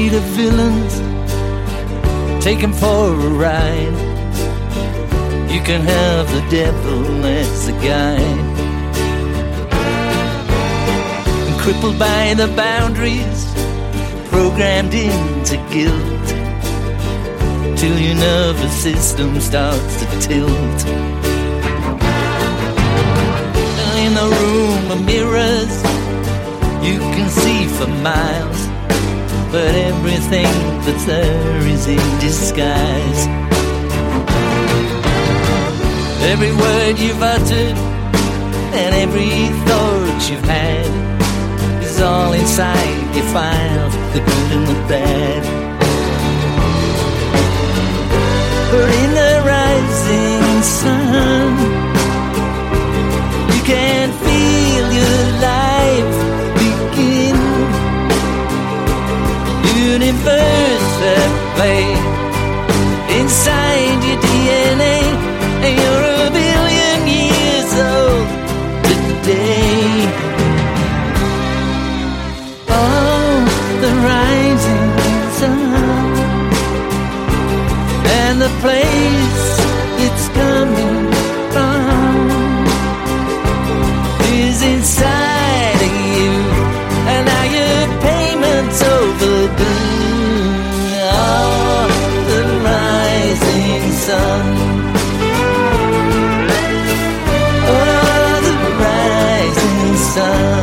fleet of villains, take 'em for a ride. You can have the devil as a guide. And crippled by the boundaries, programmed into guilt, till your nervous system starts to tilt. In a room of mirrors, you can see for miles, but everything that's there is in disguise. Every word you've uttered and every thought you've had is all inside your files, the good and the bad. But in the rising sun, you can feel your life begin. Universe at play inside your DNA, and you're a billion years old today. Oh, the rising sun, and the place it's coming from is inside of you, and now your payment's overdue. Oh, the rising sun. Oh, the rising sun.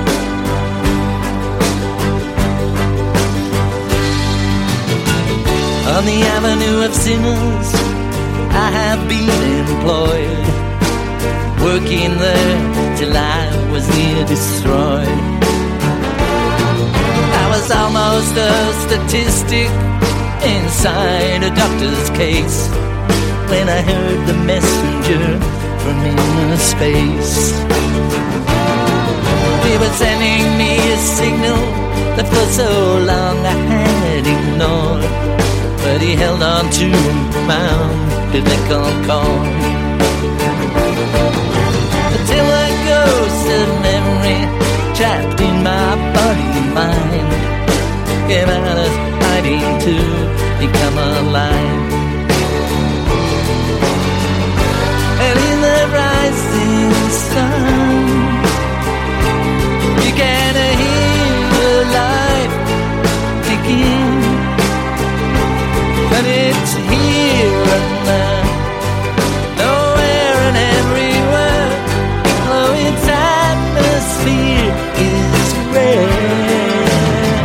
On the avenue of sinners, I have been employed, working there till I was near destroyed. I was almost a statistic inside a doctor's case when I heard the messenger from inner space. He was sending me a signal that for so long I had ignored, but he held on to my umbilical cord. Till a ghost of memory trapped in my body and mind came out of hiding to become alive. And in the rising sun, you can hear your life begin. And it's here and there, nowhere and everywhere. Oh, its atmosphere is rare.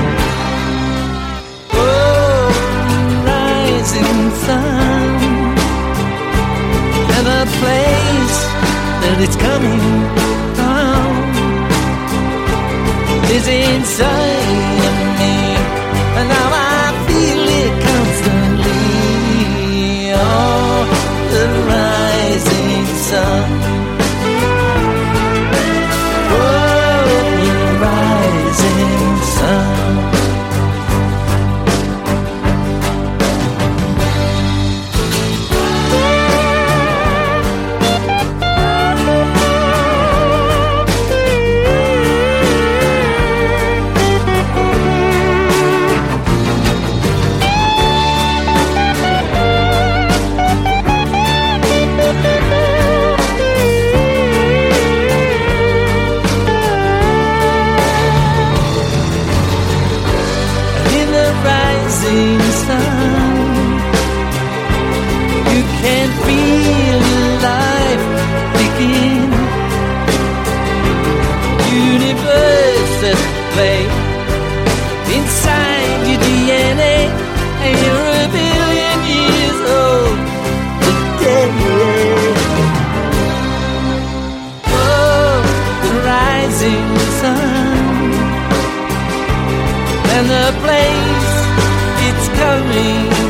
Oh, rising sun, and the place that it's coming from is inside of me, and now I feel it constantly. Oh, the rising sun. Oh, the rising sun. You can feel your life begin. Universe at play inside your DNA, and you're a billion years old today. Oh, the rising sun, and the place it's coming